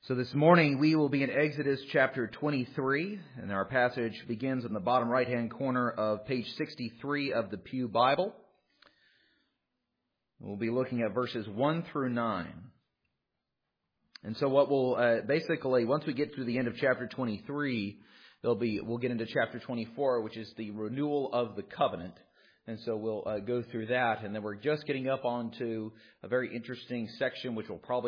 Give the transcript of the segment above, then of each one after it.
So this morning we will be in Exodus chapter 23, and our passage begins in the bottom right-hand corner of page 63 of the Pew Bible. We'll be looking at verses 1 through 9. And so what we'll basically, once we get through the end of chapter 23, we'll get into chapter 24, which is the renewal of the covenant. And so we'll go through that, and then we're just getting up onto a very interesting section, which will probably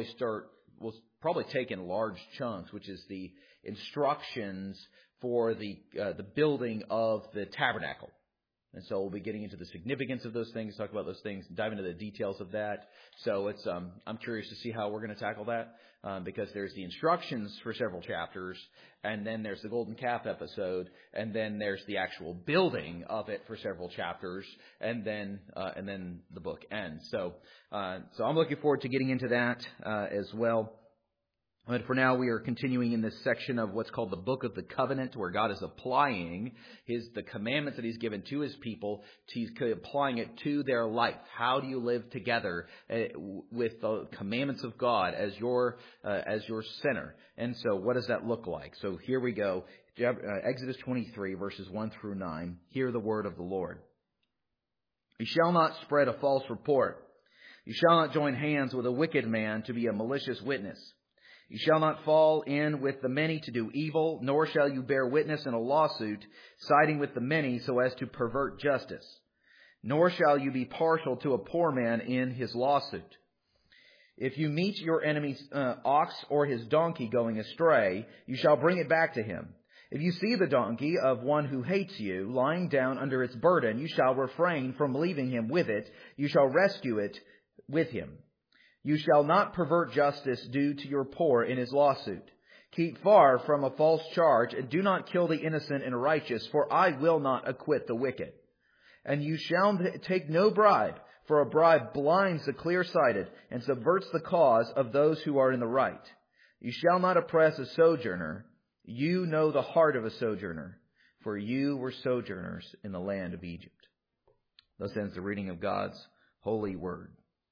take in large chunks, which is the instructions for the building of the tabernacle. And so we'll be getting into the significance of those things, talk about those things, dive into the details of that. So it's I'm curious to see how we're going to tackle that, because there's the instructions for several chapters, and then there's the golden calf episode, and then there's the actual building of it for several chapters, and then the book ends. So I'm looking forward to getting into that as well. But for now, we are continuing in this section of what's called the Book of the Covenant, where God is applying the commandments that He's given to His people. He's applying it to their life. How do you live together with the commandments of God as your center? And so, what does that look like? So here we go, Exodus 23, verses 1 through 9. Hear the word of the Lord. You shall not spread a false report. You shall not join hands with a wicked man to be a malicious witness. You shall not fall in with the many to do evil, nor shall you bear witness in a lawsuit, siding with the many so as to pervert justice. Nor shall you be partial to a poor man in his lawsuit. If you meet your enemy's ox or his donkey going astray, you shall bring it back to him. If you see the donkey of one who hates you lying down under its burden, you shall refrain from leaving him with it. You shall rescue it with him. You shall not pervert justice due to your poor in his lawsuit. Keep far from a false charge, and do not kill the innocent and righteous, for I will not acquit the wicked. And you shall take no bribe, for a bribe blinds the clear-sighted and subverts the cause of those who are in the right. You shall not oppress a sojourner. You know the heart of a sojourner, for you were sojourners in the land of Egypt. Thus ends the reading of God's holy word.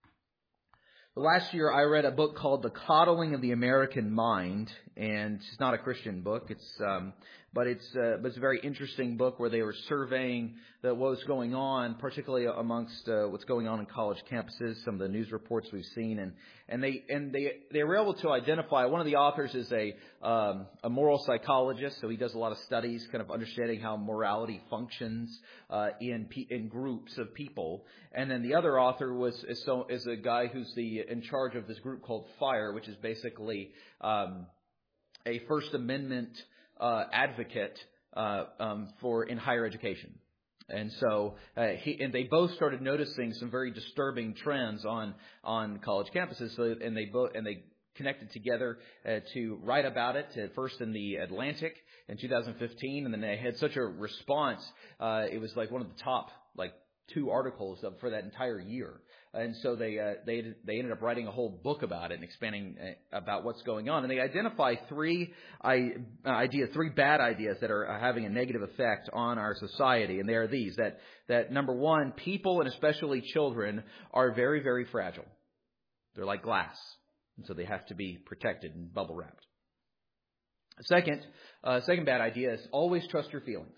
Last year, I read a book called The Coddling of the American Mind, and it's not a Christian book. But it's a very interesting book where they were surveying what was going on, particularly amongst what's going on in college campuses. Some of the news reports we've seen, and they were able to identify. One of the authors is a moral psychologist, so he does a lot of studies, kind of understanding how morality functions in groups of people. And then the other author is a guy who's in charge of this group called FIRE, which is basically a First Amendment advocate in higher education. And so they both started noticing some very disturbing trends on college campuses. And they connected together to write about it, first in the Atlantic in 2015, and then they had such a response. It was like one of the top 2 articles for that entire year. And so they ended up writing a whole book about it and expanding about what's going on. And they identify 3 bad ideas that are having a negative effect on our society. And they are these, that number 1, people and especially children are very, very fragile. They're like glass. And so they have to be protected and bubble wrapped. Second bad idea is always trust your feelings.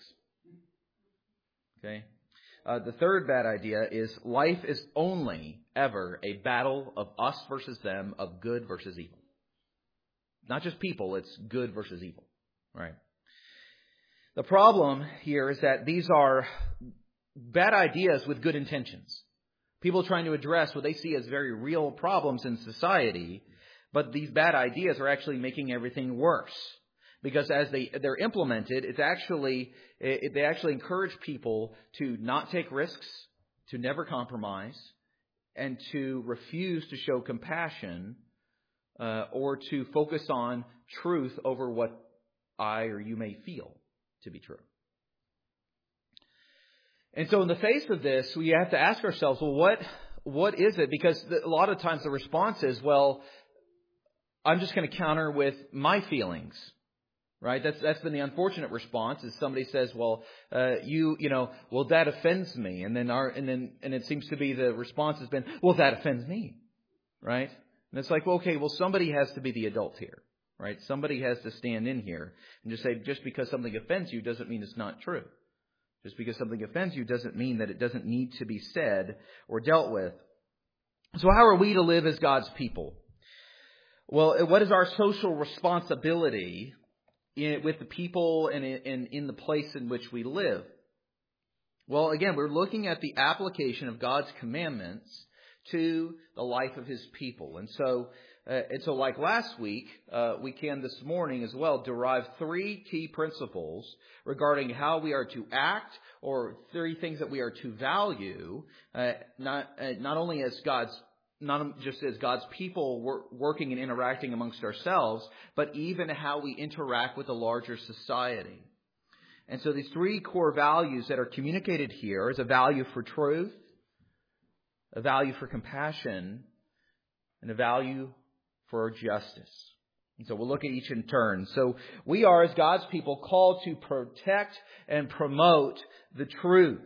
Okay. The third bad idea is life is only ever a battle of us versus them, of good versus evil. Not just people, it's good versus evil. Right? The problem here is that these are bad ideas with good intentions. People trying to address what they see as very real problems in society, but these bad ideas are actually making everything worse. Because as they're implemented, they actually encourage people to not take risks, to never compromise, and to refuse to show compassion, or to focus on truth over what I or you may feel to be true. And so in the face of this, we have to ask ourselves, well, what is it? Because a lot of times the response is, well, I'm just going to counter with my feelings. Right? That's been the unfortunate response. Is somebody says, well, well, that offends me. And it seems to be the response has been, well, that offends me. Right? And it's like, well, okay, well, somebody has to be the adult here. right? Somebody has to stand in here and just say, just because something offends you doesn't mean it's not true. Just because something offends you doesn't mean that it doesn't need to be said or dealt with. So how are we to live as God's people? Well, what is our social responsibility with the people and in the place in which we live? Well, again, we're looking at the application of God's commandments to the life of His people. And so like last week, we can this morning as well derive 3 key principles regarding how we are to act, or 3 things that we are to value, not only as not just as God's people working and interacting amongst ourselves, but even how we interact with a larger society. And so these 3 core values that are communicated here is a value for truth, a value for compassion, and a value for justice. And so we'll look at each in turn. So we are, as God's people, called to protect and promote the truth.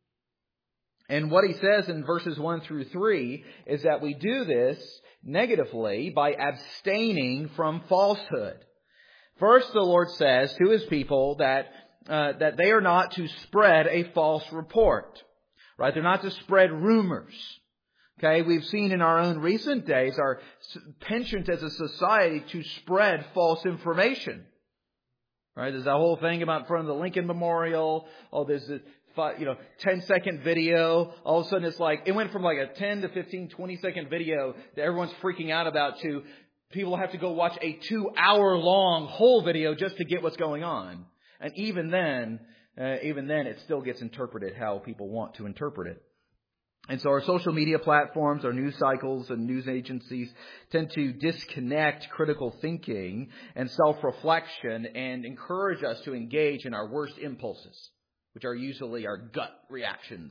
And what he says in verses 1 through 3 is that we do this negatively by abstaining from falsehood. First, the Lord says to His people that they are not to spread a false report. Right? They're not to spread rumors. Okay, we've seen in our own recent days our penchant as a society to spread false information. Right? There's that whole thing about in front of the Lincoln Memorial. Oh, there's a 10-second video. All of a sudden it's like, it went from like a 10 to 15, 20-second video that everyone's freaking out about to people have to go watch a 2-hour-long whole video just to get what's going on. And even then it still gets interpreted how people want to interpret it. And so our social media platforms, our news cycles and news agencies tend to disconnect critical thinking and self-reflection and encourage us to engage in our worst impulses, which are usually our gut reactions.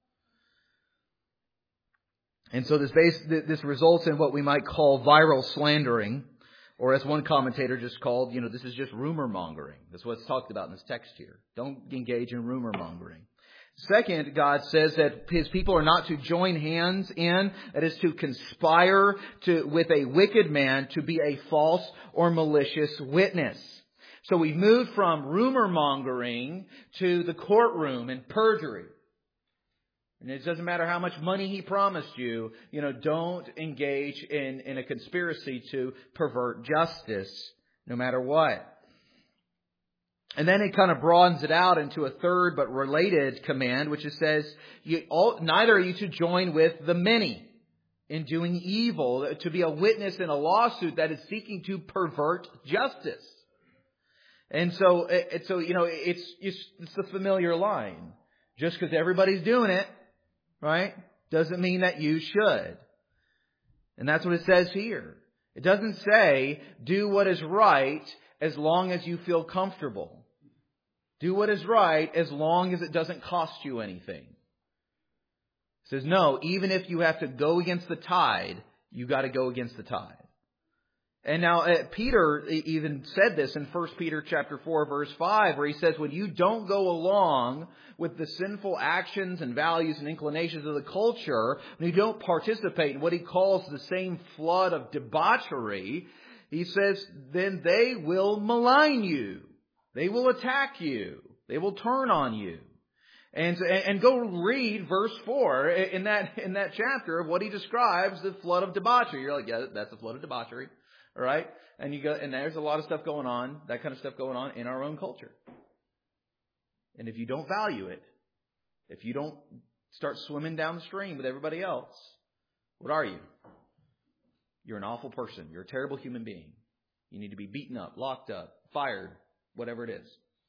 And so this results in what we might call viral slandering, or as one commentator just called, this is just rumor mongering. That's what's talked about in this text here. Don't engage in rumor mongering. Second, God says that His people are not to join hands in, that is to conspire with a wicked man to be a false or malicious witness. So we've moved from rumor mongering to the courtroom and perjury. And it doesn't matter how much money he promised you, don't engage in a conspiracy to pervert justice, no matter what. And then it kind of broadens it out into a third but related command, which says, neither are you to join with the many in doing evil, to be a witness in a lawsuit that is seeking to pervert justice. And so it's the familiar line. Just because everybody's doing it, right, doesn't mean that you should. And that's what it says here. It doesn't say, do what is right as long as you feel comfortable. Do what is right as long as it doesn't cost you anything. It says, no, even if you have to go against the tide, you got to go against the tide. And now Peter even said this in 1 Peter chapter 4, verse 5, where he says, when you don't go along with the sinful actions and values and inclinations of the culture, when you don't participate in what he calls the same flood of debauchery, he says, then they will malign you. They will attack you. They will turn on you. And go read verse 4 in that chapter of what he describes the flood of debauchery. You're like, yeah, that's the flood of debauchery. All right? And there's a lot of stuff going on, that kind of stuff going on in our own culture. And if you don't value it, if you don't start swimming down the stream with everybody else, what are you? You're an awful person. You're a terrible human being. You need to be beaten up, locked up, fired, whatever it is.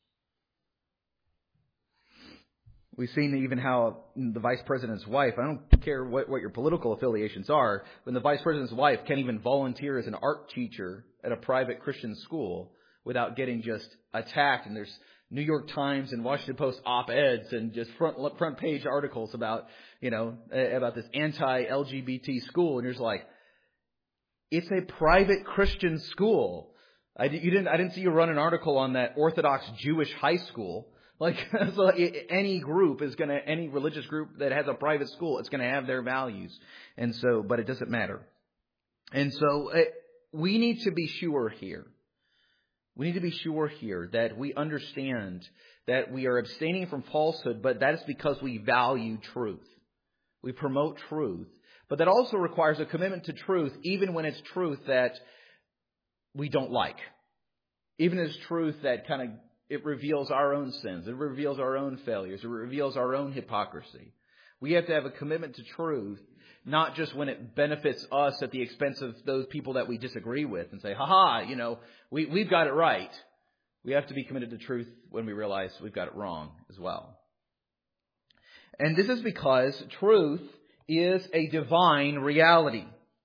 We've seen even how the vice president's wife, I don't care what your political affiliations are, when the vice president's wife can't even volunteer as an art teacher at a private Christian school without getting just attacked. And there's New York Times and Washington Post op-eds and just front page articles about this anti-LGBT school. And you're just like, it's a private Christian school. I didn't see you run an article on that Orthodox Jewish high school. So any religious group that has a private school, it's going to have their values. And so, but it doesn't matter. And so we need to be sure here We need to be sure here that we understand that we are abstaining from falsehood, but that is because we value truth. We promote truth. But that also requires a commitment to truth, even when it's truth that we don't like. Even as truth that it reveals our own sins. It reveals our own failures. It reveals our own hypocrisy. We have to have a commitment to truth, not just when it benefits us at the expense of those people that we disagree with and say, we've got it right. We have to be committed to truth when we realize we've got it wrong as well. And this is because truth is a divine reality.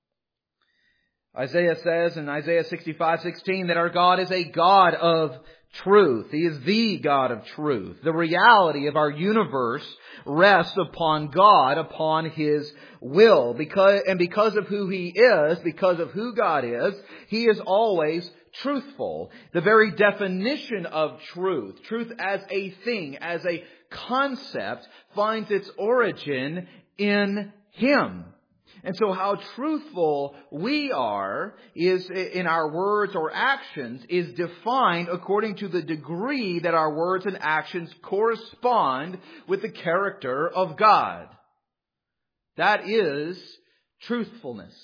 Isaiah says in Isaiah 65:16 that our God is a God of truth. He is the God of truth. The reality of our universe rests upon God, upon His will. Because of who He is, because of who God is, He is always truthful. The very definition of truth as a thing, as a concept, finds its origin in Him. And so how truthful we are is in our words or actions is defined according to the degree that our words and actions correspond with the character of God. That is truthfulness,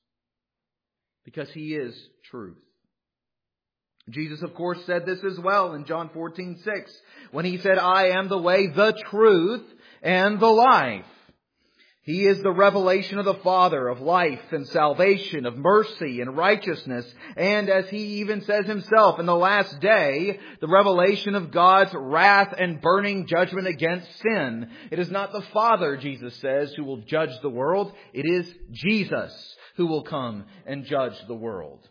because He is truth. Jesus, of course, said this as well in John 14:6, when He said, I am the way, the truth, and the life. He is the revelation of the Father, of life and salvation, of mercy and righteousness. And as He even says Himself, in the last day, the revelation of God's wrath and burning judgment against sin. It is not the Father, Jesus says, who will judge the world. It is Jesus who will come and judge the world.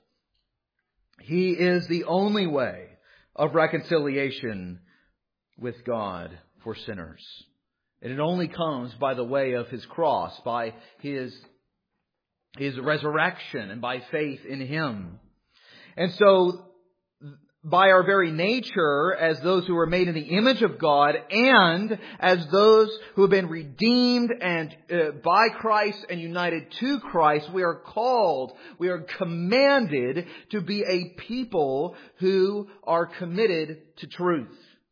He is the only way of reconciliation with God for sinners. And it only comes by the way of His cross, by His resurrection, and by faith in Him. And so, by our very nature, as those who are made in the image of God, and as those who have been redeemed and by Christ and united to Christ, we are called, we are commanded to be a people who are committed to truth.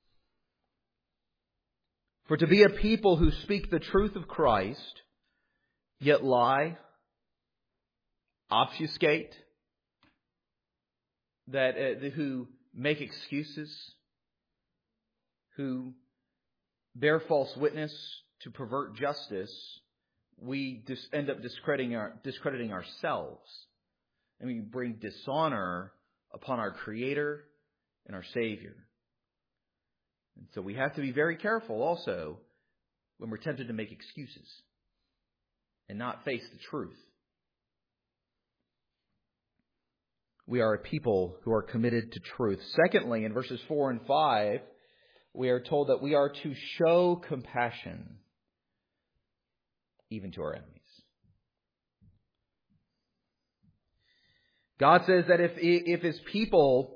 For to be a people who speak the truth of Christ, yet lie, obfuscate, who make excuses, who bear false witness to pervert justice, we end up discrediting ourselves. And we bring dishonor upon our Creator and our Savior. And so we have to be very careful also when we're tempted to make excuses and not face the truth. We are a people who are committed to truth. Secondly, in verses 4 and 5, we are told that we are to show compassion even to our enemies. God says that if His people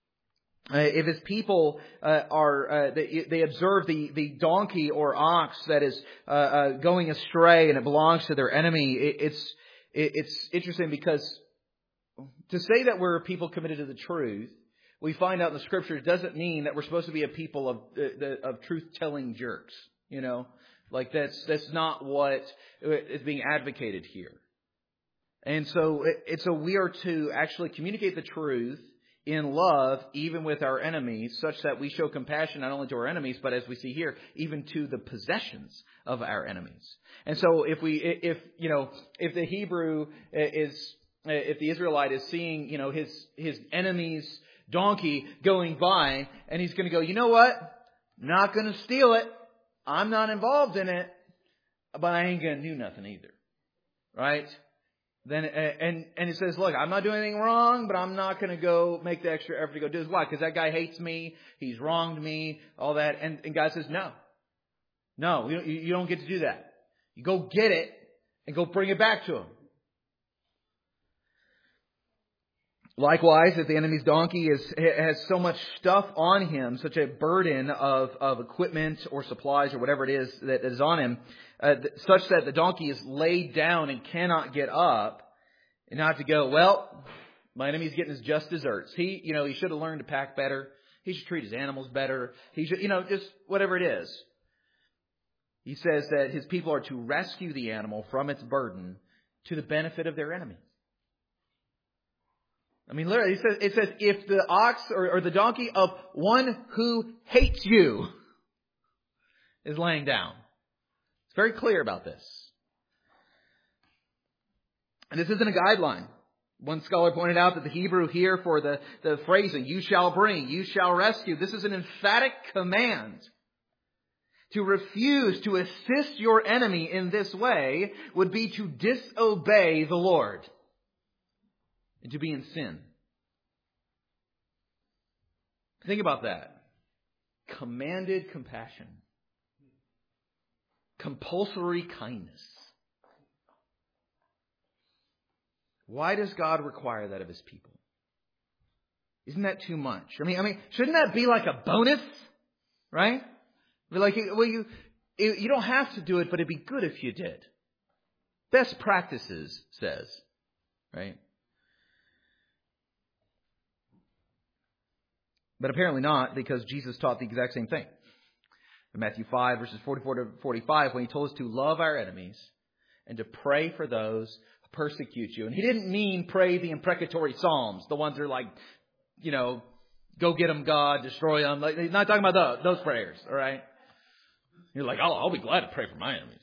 they observe the donkey or ox that is going astray and it belongs to their enemy, it's interesting because to say that we're a people committed to the truth, we find out in the Scriptures doesn't mean that we're supposed to be a people of truth-telling jerks. Like that's not what is being advocated here. And so we are to actually communicate the truth in love, even with our enemies, such that we show compassion not only to our enemies, but as we see here, even to the possessions of our enemies. And so if the Hebrew if the Israelite is seeing, his enemy's donkey going by, and he's going to go, you know what? Not going to steal it. I'm not involved in it, but I ain't going to do nothing either. Right? Then and he says, look, I'm not doing anything wrong, but I'm not going to go make the extra effort to go do this. Why? Because that guy hates me. He's wronged me. All that. And God says, no, you don't get to do that. You go get it and go bring it back to him. Likewise, if the enemy's donkey has so much stuff on him, such a burden of equipment or supplies or whatever it is that is on him, such that the donkey is laid down and cannot get up, and not to go, well, My enemy's getting his just desserts. He should have learned to pack better. He should treat his animals better. He should, just whatever it is. He says that his people are to rescue the animal from its burden to the benefit of their enemies. I mean, literally, it says, if the ox or the donkey of one who hates you is laying down. It's very clear about this. And this isn't a guideline. One scholar pointed out that the Hebrew here for the phrasing, you shall bring, you shall rescue, this is an emphatic command. To refuse to assist your enemy in this way would be to disobey the Lord and to be in sin. Think about that. Commanded compassion. Compulsory kindness. Why does God require that of His people? Isn't that too much? I mean, shouldn't that be like a bonus? Right? Like, well, you don't have to do it, but it'd be good if you did. Best practices says, right? But apparently not, because Jesus taught the exact same thing. In Matthew 5, verses 44 to 45, when He told us to love our enemies and to pray for those who persecute you. And He didn't mean pray the imprecatory psalms, the ones that are like, go get them, God, destroy them. Like, He's not talking about those prayers, all right? You're like, I'll be glad to pray for my enemies.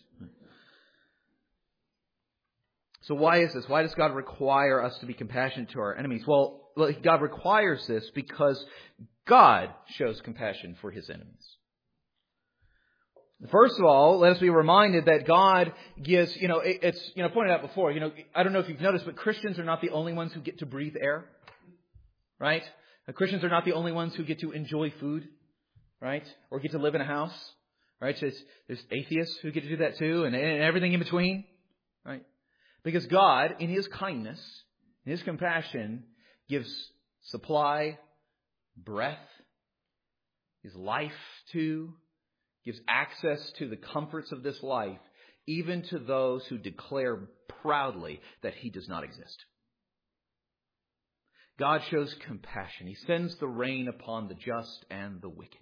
So why is this? Why does God require us to be compassionate to our enemies? Well, God requires this because God shows compassion for His enemies. First of all, let us be reminded that God gives, it's pointed out before, I don't know if you've noticed, but Christians are not the only ones who get to breathe air, right? Christians are not the only ones who get to enjoy food, right? Or get to live in a house, right? So there's atheists who get to do that too, and everything in between, right? Because God, in His kindness, in His compassion, gives supply, breath, His life to, gives access to the comforts of this life, even to those who declare proudly that He does not exist. God shows compassion. He sends the rain upon the just and the wicked.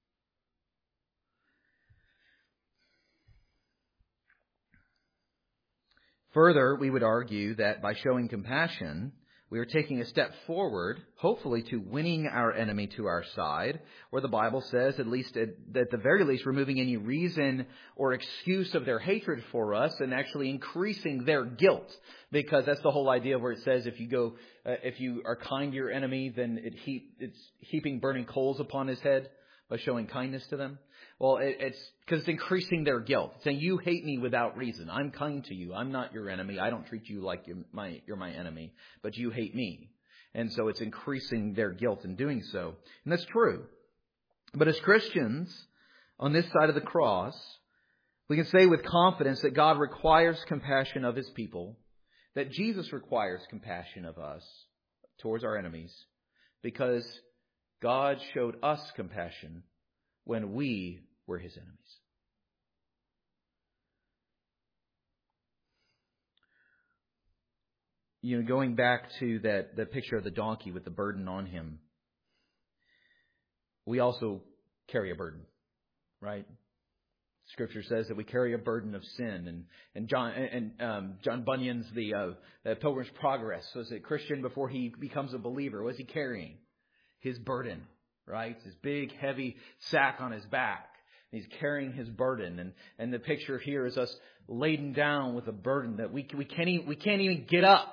Further, we would argue that by showing compassion, we are taking a step forward, hopefully to winning our enemy to our side, where the Bible says, at the very least, removing any reason or excuse of their hatred for us and actually increasing their guilt. Because that's the whole idea where it says if you are kind to your enemy, then it's heaping burning coals upon his head by showing kindness to them. Well, it's because it's increasing their guilt. It's saying, you hate me without reason. I'm kind to you. I'm not your enemy. I don't treat you like you're my enemy, but you hate me. And so it's increasing their guilt in doing so. And that's true. But as Christians, on this side of the cross, we can say with confidence that God requires compassion of His people, that Jesus requires compassion of us towards our enemies, because God showed us compassion when we were His enemies. Going back to the picture of the donkey with the burden on him, we also carry a burden, right? Scripture says that we carry a burden of sin, and John Bunyan's the Pilgrim's Progress was a Christian before he becomes a believer. What's he carrying? His burden, right? His big, heavy sack on his back. And he's carrying his burden, and the picture here is us laden down with a burden that we can't even get up.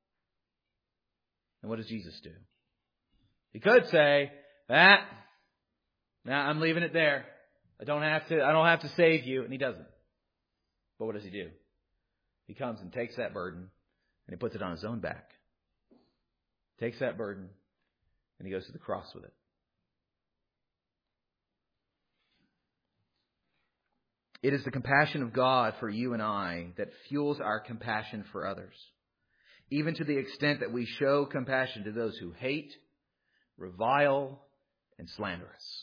And what does Jesus do? He could say, nah, I'm leaving it there. I don't have to save you, and He doesn't. But what does He do? He comes and takes that burden and He puts it on His own back. Takes that burden and He goes to the cross with it. It is the compassion of God for you and I that fuels our compassion for others, even to the extent that we show compassion to those who hate, revile, and slander us.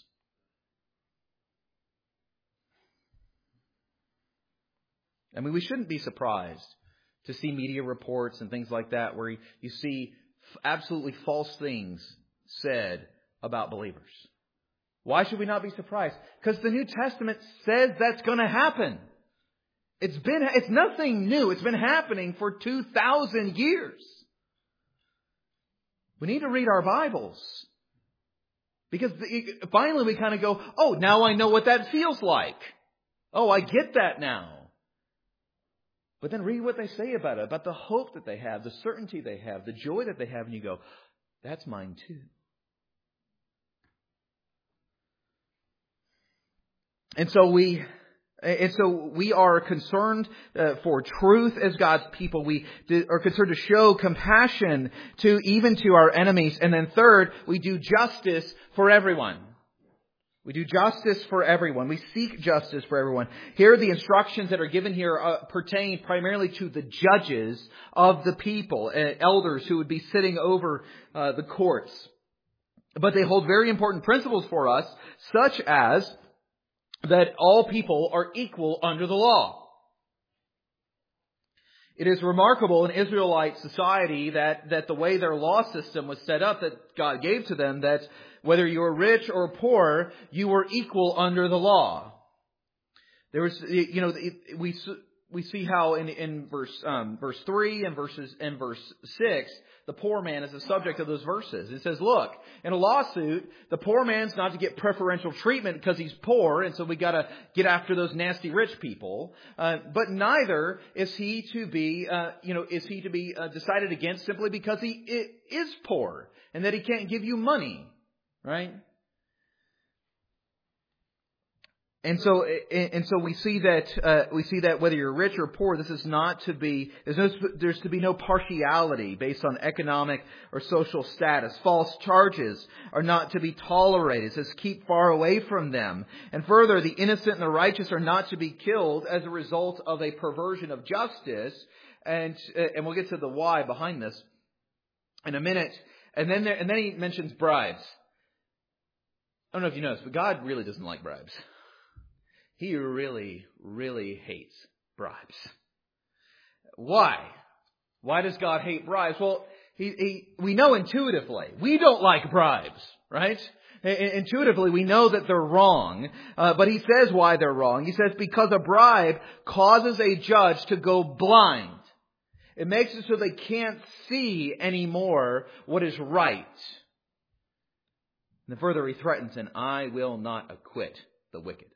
I mean, we shouldn't be surprised to see media reports and things like that where you see absolutely false things said about believers. Why should we not be surprised? Because the New Testament says that's going to happen. It's nothing new. It's been happening for 2,000 years. We need to read our Bibles. Because finally we kind of go, oh, now I know what that feels like. Oh, I get that now. But then read what they say about it, about the hope that they have, the certainty they have, the joy that they have, and you go, that's mine too. And so we are concerned for truth as God's people. We are concerned to show compassion even to our enemies. And then third, we do justice for everyone. We do justice for everyone. We seek justice for everyone. Here, the instructions that are given here pertain primarily to the judges of the people, elders who would be sitting over the courts. But they hold very important principles for us, such as that all people are equal under the law. It is remarkable in Israelite society that the way their law system was set up, that God gave to them, that whether you were rich or poor, you were equal under the law. There was, we see how in verse 3 and verse 6, the poor man is the subject of those verses. It says, look, in a lawsuit, the poor man's not to get preferential treatment because he's poor, and so we got to get after those nasty rich people. But neither is he to be, decided against simply because he is poor and that he can't give you money, right? And so we see that whether you're rich or poor, this is not to be, there's to be no partiality based on economic or social status. False charges are not to be tolerated. It says keep far away from them. And further, the innocent and the righteous are not to be killed as a result of a perversion of justice. And we'll get to the why behind this in a minute. And then he mentions bribes. I don't know if you noticed, but God really doesn't like bribes. He really, really hates bribes. Why? Why does God hate bribes? Well, we know intuitively. We don't like bribes, right? Intuitively, we know that they're wrong. But he says why they're wrong. He says because a bribe causes a judge to go blind. It makes it so they can't see anymore what is right. And then further, he threatens, and I will not acquit the wicked.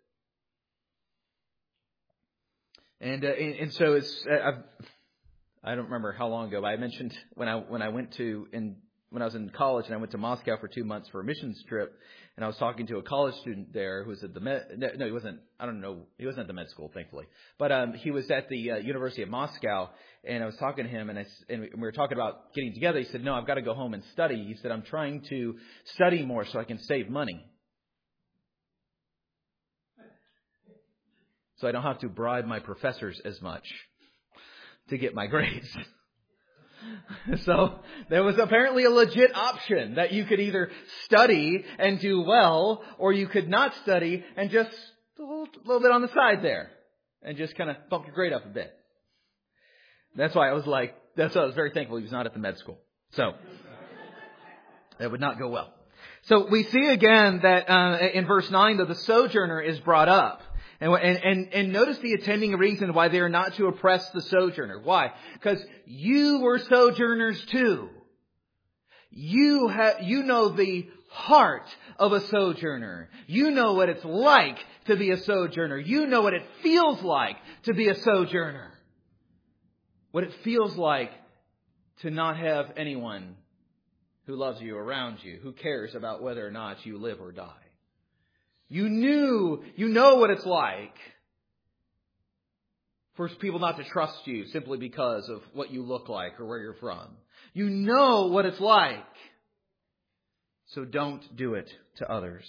And so it's I don't remember how long ago, but I mentioned when I was in college and I went to Moscow for 2 months for a missions trip, and I was talking to a college student there who was at the he wasn't. I don't know. He wasn't at the med school, thankfully, but he was at the University of Moscow, and I was talking to him, and we were talking about getting together. He said, "No, I've got to go home and study." He said, "I'm trying to study more so I can save money, so I don't have to bribe my professors as much to get my grades." So there was apparently a legit option that you could either study and do well, or you could not study and just a little bit on the side there and just kind of bump your grade up a bit. That's why I was very thankful he was not at the med school. So that would not go well. So we see again that in verse 9 that the sojourner is brought up. And notice the attending reason why they are not to oppress the sojourner. Why? Because you were sojourners too. You know the heart of a sojourner. You know what it's like to be a sojourner. You know what it feels like to be a sojourner. What it feels like to not have anyone who loves you around you, who cares about whether or not you live or die. You know what it's like for people not to trust you simply because of what you look like or where you're from. You know what it's like. So don't do it to others.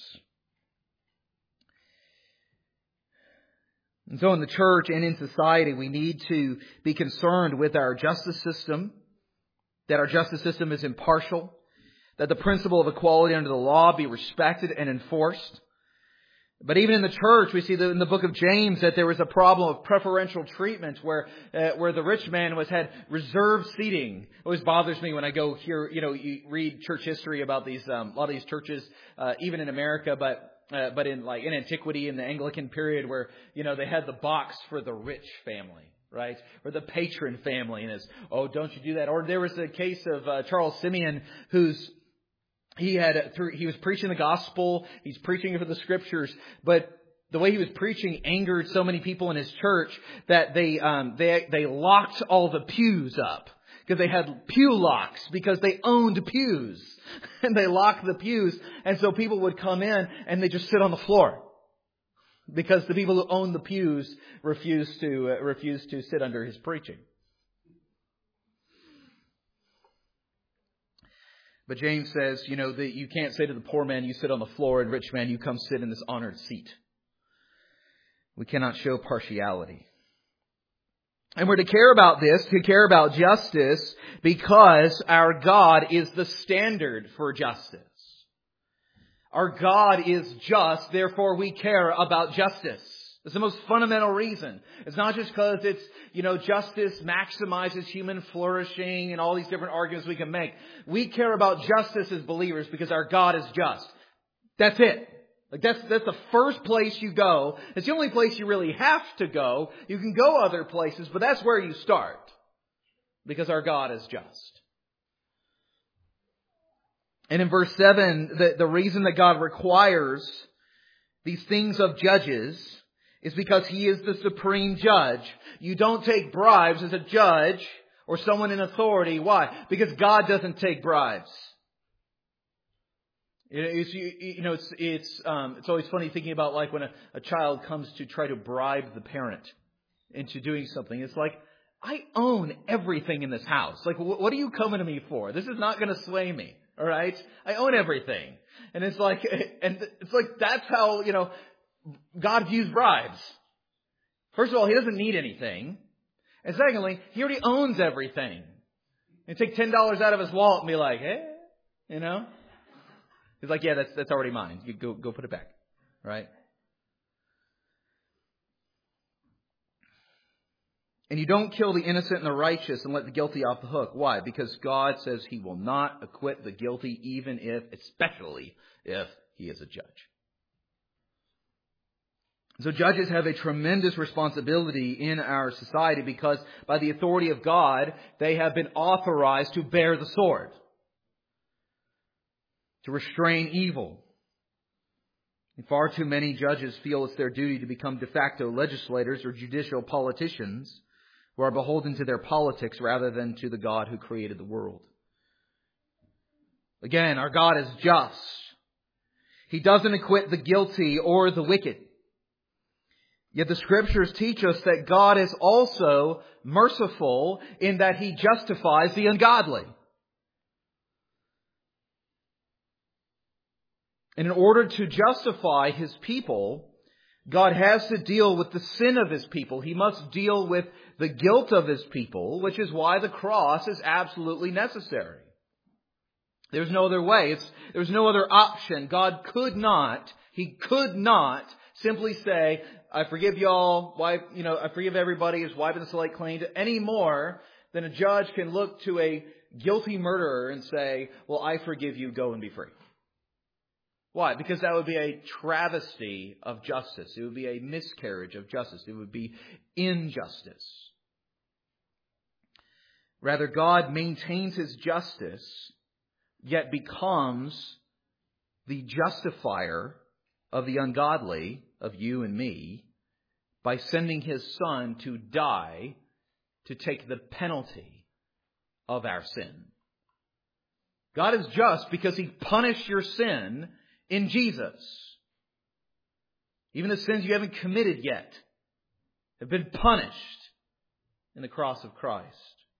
And so in the church and in society, we need to be concerned with our justice system, that our justice system is impartial, that the principle of equality under the law be respected and enforced. But even in the church, we see that in the book of James that there was a problem of preferential treatment where the rich man had reserved seating. It always bothers me when I go hear, you read church history about these, a lot of these churches, even in America, but in antiquity, in the Anglican period where, they had the box for the rich family, right? Or the patron family. And it's, oh, don't you do that. Or there was a case of Charles Simeon he was preaching the gospel. He's preaching for the scriptures, but the way he was preaching angered so many people in his church that they locked all the pews up because they had pew locks because they owned pews and they locked the pews. And so people would come in and they just sit on the floor because the people who owned the pews refused to sit under his preaching. But James says, that you can't say to the poor man, you sit on the floor, and rich man, you come sit in this honored seat. We cannot show partiality. And we're to care about this, to care about justice, because our God is the standard for justice. Our God is just, therefore we care about justice. It's the most fundamental reason. It's not just because it's, justice maximizes human flourishing and all these different arguments we can make. We care about justice as believers because our God is just. That's it. That's the first place you go. It's the only place you really have to go. You can go other places, but that's where you start. Because our God is just. And in verse 7, the reason that God requires these things of judges is because He is the supreme judge. You don't take bribes as a judge or someone in authority. Why? Because God doesn't take bribes. It's always funny thinking about like when a child comes to try to bribe the parent into doing something. It's like, I own everything in this house. Like, what are you coming to me for? This is not going to sway me. All right? I own everything. And it's like that's how, God views bribes. First of all, He doesn't need anything. And secondly, He already owns everything. And take $10 out of His wallet and be like, hey, He's like, yeah, that's already mine. You go put it back. Right? And you don't kill the innocent and the righteous and let the guilty off the hook. Why? Because God says He will not acquit the guilty, especially if He is a judge. So judges have a tremendous responsibility in our society because by the authority of God, they have been authorized to bear the sword, to restrain evil. And far too many judges feel it's their duty to become de facto legislators or judicial politicians who are beholden to their politics rather than to the God who created the world. Again, our God is just. He doesn't acquit the guilty or the wicked. Yet the Scriptures teach us that God is also merciful in that He justifies the ungodly. And in order to justify His people, God has to deal with the sin of His people. He must deal with the guilt of His people, which is why the cross is absolutely necessary. There's no other way. There's no other option. God could not simply say, I forgive y'all, I forgive everybody, is wiping the slate clean, any more than a judge can look to a guilty murderer and say, well, I forgive you, go and be free. Why? Because that would be a travesty of justice. It would be a miscarriage of justice. It would be injustice. Rather, God maintains His justice, yet becomes the justifier of the ungodly, of you and me, by sending His Son to die to take the penalty of our sin. God is just because He punished your sin in Jesus. Even the sins you haven't committed yet have been punished in the cross of Christ.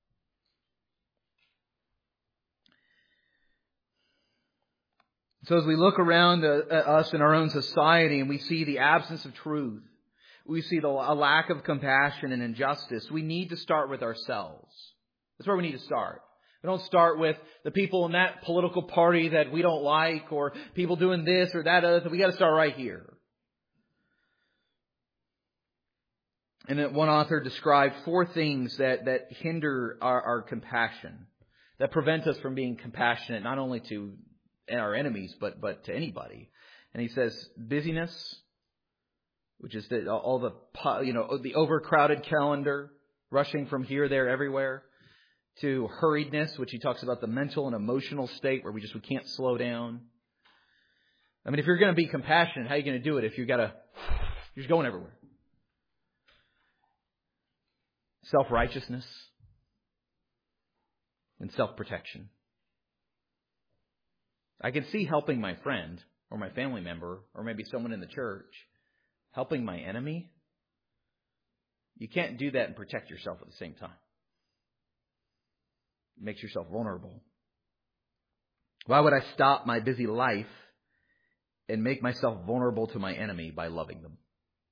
So as we look around us in our own society and we see the absence of truth, we see a lack of compassion and injustice, we need to start with ourselves. That's where we need to start. We don't start with the people in that political party that we don't like or people doing this or that other. We got to start right here. And then one author described 4 things that hinder our compassion, that prevent us from being compassionate, not only to our enemies, but to anybody. And he says, busyness, which is the overcrowded calendar, rushing from here, there, everywhere, to hurriedness, which he talks about the mental and emotional state where we can't slow down. I mean, if you're going to be compassionate, how are you going to do it if you're just going everywhere? Self-righteousness and self-protection. I can see helping my friend or my family member or maybe someone in the church. Helping my enemy, you can't do that and protect yourself at the same time. It makes yourself vulnerable. Why would I stop my busy life and make myself vulnerable to my enemy by loving them?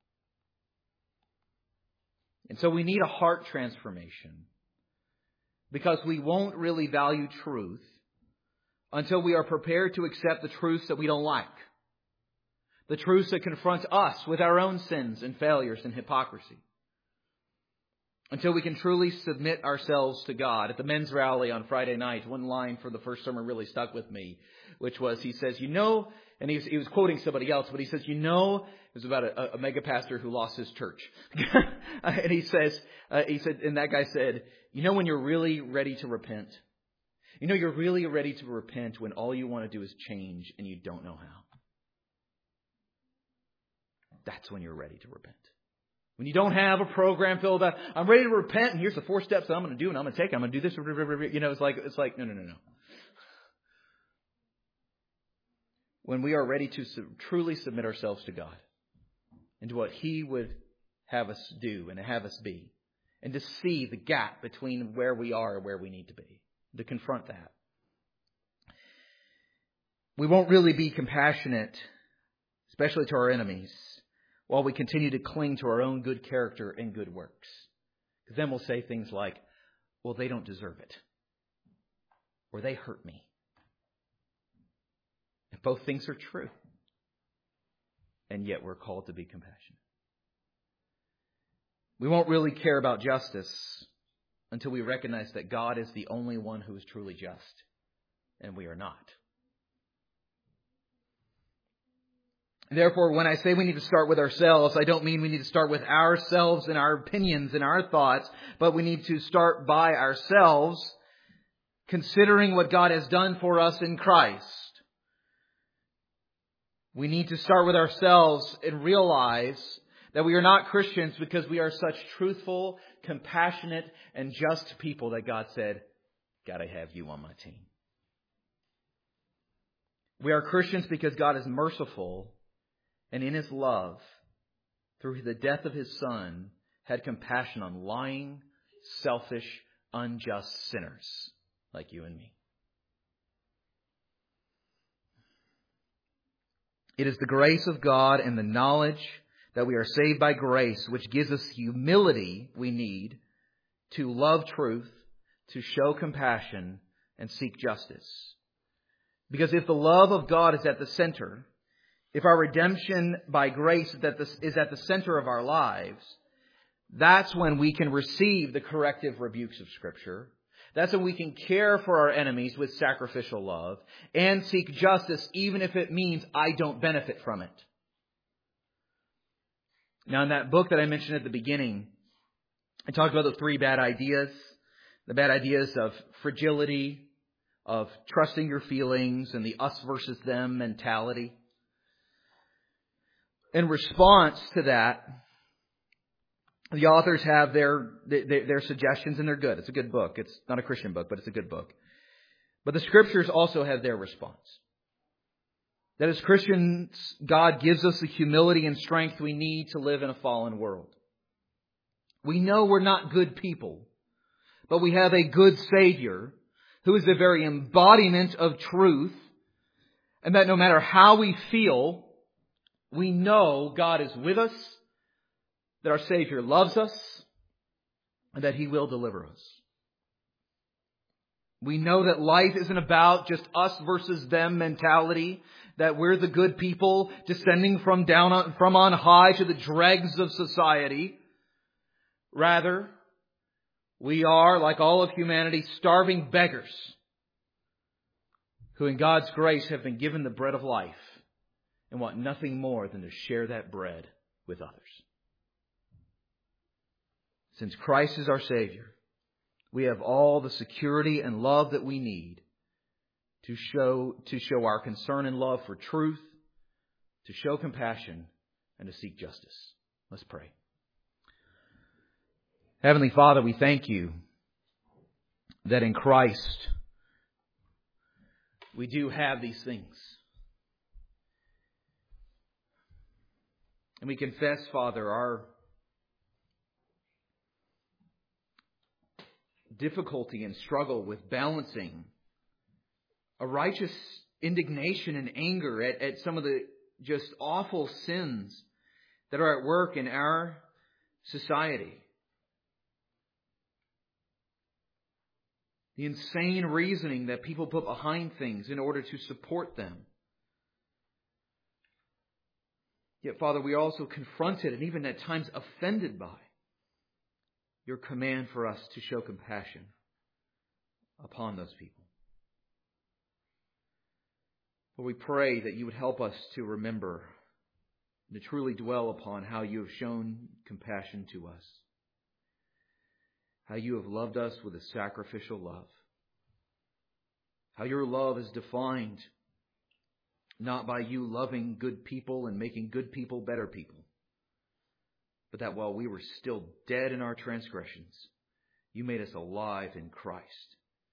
And so we need a heart transformation, because we won't really value truth until we are prepared to accept the truths that we don't like. The truths that confront us with our own sins and failures and hypocrisy. Until we can truly submit ourselves to God. At the men's rally on Friday night, one line for the first sermon really stuck with me, which was, he says, and he was quoting somebody else, but he says, it was about a mega pastor who lost his church. And he said, and that guy said, when you're really ready to repent? You're really ready to repent when all you want to do is change and you don't know how. That's when you're ready to repent. When you don't have a program filled out, I'm ready to repent, and here's the 4 steps that I'm going to do, and I'm going to take. I'm going to do this. It's like no. When we are ready to truly submit ourselves to God and to what He would have us do and have us be, and to see the gap between where we are and where we need to be, to confront that, we won't really be compassionate, especially to our enemies, while we continue to cling to our own good character and good works. Because then we'll say things like, well, they don't deserve it. Or they hurt me. And both things are true. And yet we're called to be compassionate. We won't really care about justice until we recognize that God is the only one who is truly just. And we are not. Therefore, when I say we need to start with ourselves, I don't mean we need to start with ourselves and our opinions and our thoughts, but we need to start by ourselves, considering what God has done for us in Christ. We need to start with ourselves and realize that we are not Christians because we are such truthful, compassionate, and just people that God said, "Gotta have you on my team." We are Christians because God is merciful, and in His love, through the death of His Son, had compassion on lying, selfish, unjust sinners like you and me. It is the grace of God and the knowledge that we are saved by grace which gives us humility we need to love truth, to show compassion, and seek justice. Because if the love of God is at the center, if our redemption by grace is at the center of our lives, that's when we can receive the corrective rebukes of Scripture. That's when we can care for our enemies with sacrificial love and seek justice, even if it means I don't benefit from it. Now, in that book that I mentioned at the beginning, I talked about the 3 bad ideas. The bad ideas of fragility, of trusting your feelings, and the us versus them mentality. In response to that, the authors have their suggestions, and they're good. It's a good book. It's not a Christian book, but it's a good book. But the Scriptures also have their response. That as Christians, God gives us the humility and strength we need to live in a fallen world. We know we're not good people, but we have a good Savior who is the very embodiment of truth, and that no matter how we feel, we know God is with us, that our Savior loves us, and that He will deliver us. We know that life isn't about just us versus them mentality, that we're the good people descending from on high to the dregs of society. Rather, we are, like all of humanity, starving beggars who in God's grace have been given the bread of life and want nothing more than to share that bread with others. Since Christ is our Savior, we have all the security and love that we need to show our concern and love for truth, to show compassion, and to seek justice. Let's pray. Heavenly Father, we thank You that in Christ we do have these things. And we confess, Father, our difficulty and struggle with balancing a righteous indignation and anger at some of the just awful sins that are at work in our society. The insane reasoning that people put behind things in order to support them. Yet, Father, we are also confronted and even at times offended by Your command for us to show compassion upon those people. Lord, we pray that You would help us to remember and to truly dwell upon how You have shown compassion to us. How You have loved us with a sacrificial love. How Your love is defined not by You loving good people and making good people better people, but that while we were still dead in our transgressions, You made us alive in Christ.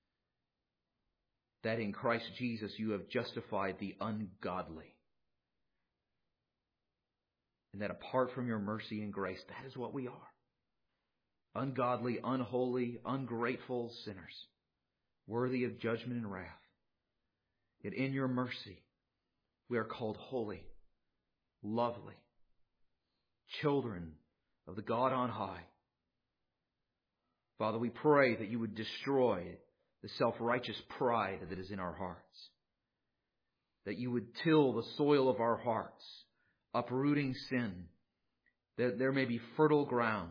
That in Christ Jesus You have justified the ungodly. And that apart from Your mercy and grace, that is what we are. Ungodly, unholy, ungrateful sinners, worthy of judgment and wrath. Yet in Your mercy, we are called holy, lovely, children of the God on high. Father, we pray that You would destroy the self-righteous pride that is in our hearts. That You would till the soil of our hearts, uprooting sin, that there may be fertile ground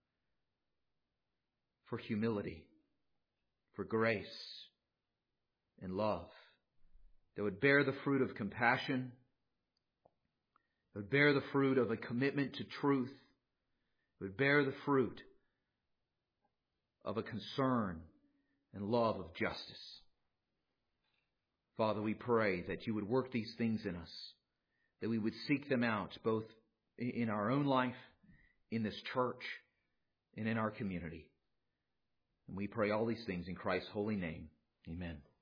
for humility, for grace and love, that would bear the fruit of compassion, that would bear the fruit of a commitment to truth, that would bear the fruit of a concern and love of justice. Father, we pray that You would work these things in us, that we would seek them out both in our own life, in this church, and in our community. And we pray all these things in Christ's holy name. Amen.